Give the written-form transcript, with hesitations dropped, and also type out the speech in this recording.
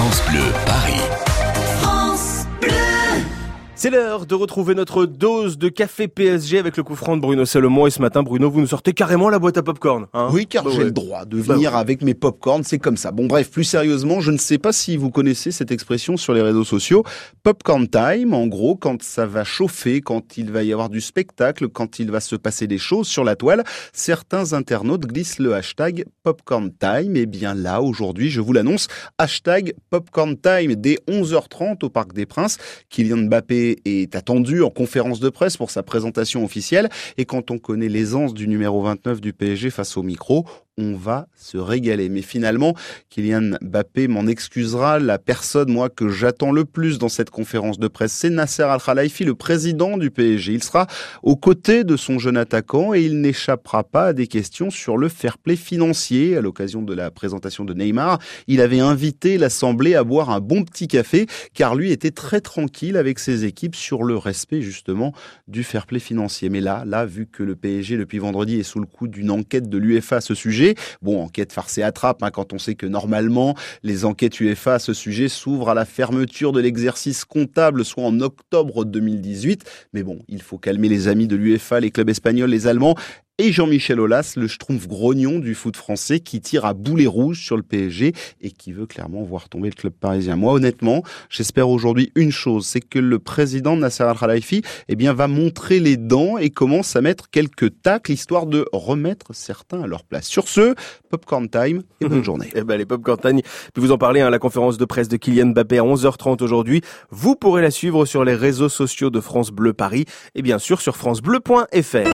France Bleu, Paris. C'est l'heure de retrouver notre dose de café PSG avec le coup franc de Bruno Salomon. Et ce matin, Bruno, vous nous sortez carrément la boîte à popcorn. Oui, car j'ai le droit de venir avec mes popcorn, c'est comme ça. Bon, bref, plus sérieusement, je ne sais pas si vous connaissez cette expression sur les réseaux sociaux. Popcorn time, en gros, quand ça va chauffer, quand il va y avoir du spectacle, quand il va se passer des choses sur la toile, certains internautes glissent le hashtag popcorn time. Et bien là, aujourd'hui, je vous l'annonce, hashtag popcorn time dès 11h30 au Parc des Princes. Kylian Mbappé est attendu en conférence de presse pour sa présentation officielle. Et quand on connaît l'aisance du numéro 29 du PSG face au micro, on va se régaler. Mais finalement, Kylian Mbappé m'en excusera. La personne, moi, que j'attends le plus dans cette conférence de presse, c'est Nasser Al-Khelaifi, le président du PSG. Il sera aux côtés de son jeune attaquant et il n'échappera pas à des questions sur le fair play financier. À l'occasion de la présentation de Neymar, il avait invité l'Assemblée à boire un bon petit café, car lui était très tranquille avec ses équipes sur le respect, justement, du fair play financier. Mais là, vu que le PSG, depuis vendredi, est sous le coup d'une enquête de l'UEFA à ce sujet, bon, enquête farce et attrape, quand on sait que normalement, les enquêtes UEFA à ce sujet s'ouvrent à la fermeture de l'exercice comptable, soit en octobre 2018. Mais bon, il faut calmer les amis de l'UEFA, les clubs espagnols, les Allemands, et Jean-Michel Aulas, le schtroumpf grognon du foot français, qui tire à boulet rouge sur le PSG et qui veut clairement voir tomber le club parisien. Moi, honnêtement, j'espère aujourd'hui une chose, c'est que le président Nasser Al-Khelaifi, va montrer les dents et commence à mettre quelques tacles, histoire de remettre certains à leur place. Sur ce, popcorn time et bonne journée. Les popcorn time, puis vous en parlez, la conférence de presse de Kylian Mbappé à 11h30 aujourd'hui. Vous pourrez la suivre sur les réseaux sociaux de France Bleu Paris et bien sûr sur francebleu.fr.